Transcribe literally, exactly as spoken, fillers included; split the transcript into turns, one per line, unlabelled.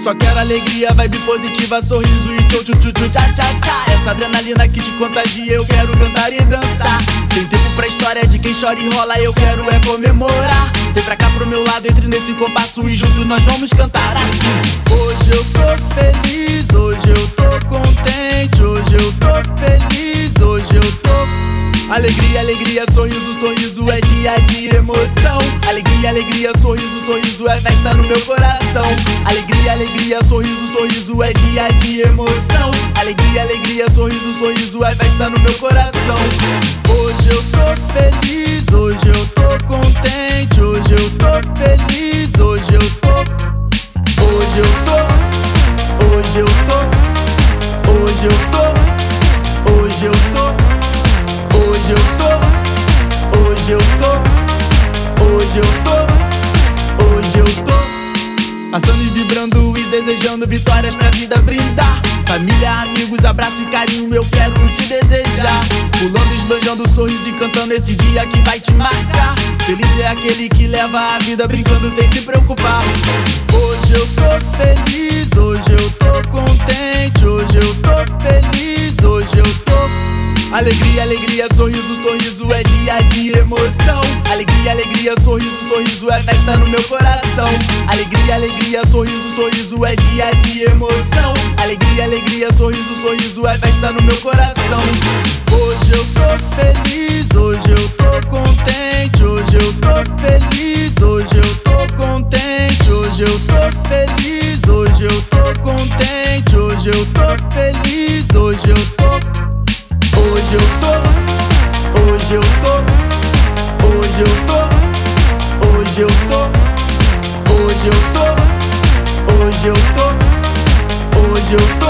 Só quero alegria, vibe positiva, sorriso e tchau tchau tchau tchau tchau tchau. Essa adrenalina que te contagia, eu quero cantar e dançar. Sem tempo pra história de quem chora e rola, eu quero é comemorar. Vem pra cá pro meu lado, entre nesse compasso e juntos nós vamos cantar assim. Hoje eu tô feliz, hoje eu tô contente, hoje eu tô feliz, hoje eu tô... Alegria, alegria, sorriso, sorriso é dia de emoção. Alegria, alegria, sorriso, sorriso é festa no meu coração. Alegria, alegria, sorriso, sorriso é dia de emoção. Alegria, alegria, sorriso, sorriso é festa no meu coração. Hoje eu tô feliz, hoje eu tô contente, hoje eu tô feliz, hoje eu tô. Hoje eu tô, hoje eu tô, hoje eu tô, hoje eu tô. Hoje eu tô, hoje eu tô, hoje eu tô, hoje eu tô. Passando e vibrando e desejando vitórias pra vida brindar. Família, amigos, abraço e carinho eu quero te desejar. Pulando, esbanjando sorriso e cantando esse dia que vai te marcar. Feliz é aquele que leva a vida brincando sem se preocupar. Hoje eu tô feliz, hoje eu tô contente, hoje eu tô feliz, hoje eu tô. Alegria, alegria, sorriso, sorriso é dia de emoção. Alegria, alegria, sorriso, sorriso é festa no meu coração. Alegria, alegria, sorriso, sorriso é dia de emoção. Alegria, alegria, sorriso, sorriso é festa no meu coração. Hoje eu tô feliz, hoje eu tô contente, hoje eu tô feliz, hoje eu tô contente, hoje eu tô feliz, hoje eu tô contente, hoje eu tô feliz, hoje eu tô. Hoje eu tô, hoje eu tô, hoje eu tô, hoje eu tô, hoje eu tô, hoje eu tô, hoje eu tô.